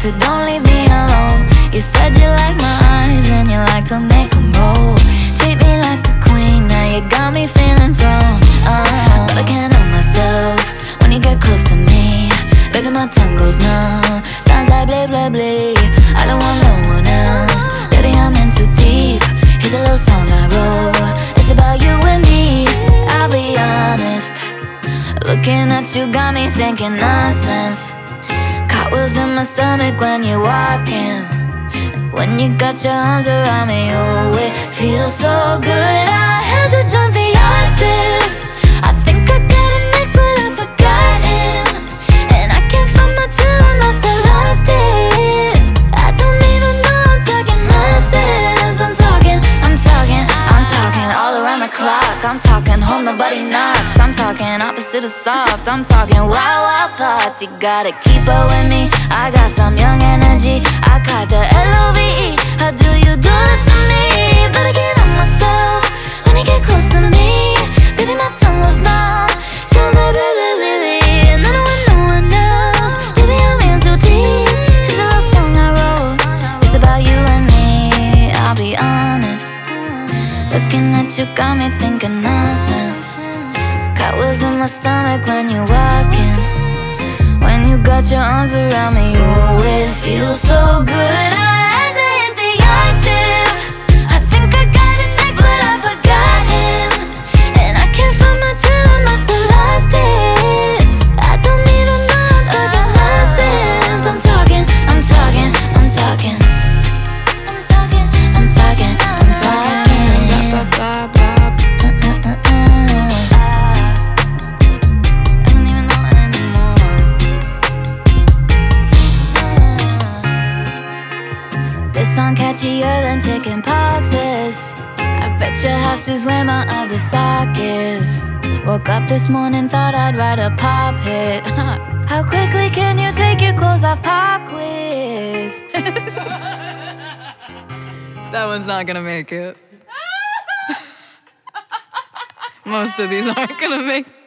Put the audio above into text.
to don't leave me alone. You said you like my eyes and you like to make them roll. Treat me like a queen, now you got me feeling thrown. But I can't help myself when you get close to me. Baby, my tongue goes numb, sounds like blah, blah, blah. I don't want no one else, baby, I'm in too deep. Here's a little song I wrote, it's about you and me. I'll be honest, looking at you got me thinking nonsense. Cartwheels in my stomach when you're walking. When you got your arms around me, oh, it feels so good. I had to jump the octave. I think I got an ex, but I've forgotten. And I can't find my chill and I still lost it. I don't even know I'm talking nonsense. I'm talking all around the clock. I'm talking home, nobody knocks. I'm talking opposite of soft. I'm talking wild, wild thoughts. You gotta keep up with me, I got some young energy. I caught the L-O-V-E. How do you do this to me? But I get on myself when you get close to me. Baby, my tongue goes numb, sounds like blah, blah, blah, blah. And I don't want no one else, baby, I'm in too deep. Here's a little song I wrote, it's about you and me. I'll be honest, looking at you got me thinking nonsense. Cartwheels in my stomach when you're walking. When you got your arms around me, oh, it feels so good. I had to hit the octave. I think I got an ex, but I've forgotten. And I can't find my chill and I still lost it. I don't even know I'm talking nonsense. I'm talking This song catchier than chicken pox is. I bet your house is where my other sock is. Woke up this morning, thought I'd write a pop hit. How quickly can you take your clothes off, pop quiz? That one's not gonna make it. Most of these aren't gonna make it.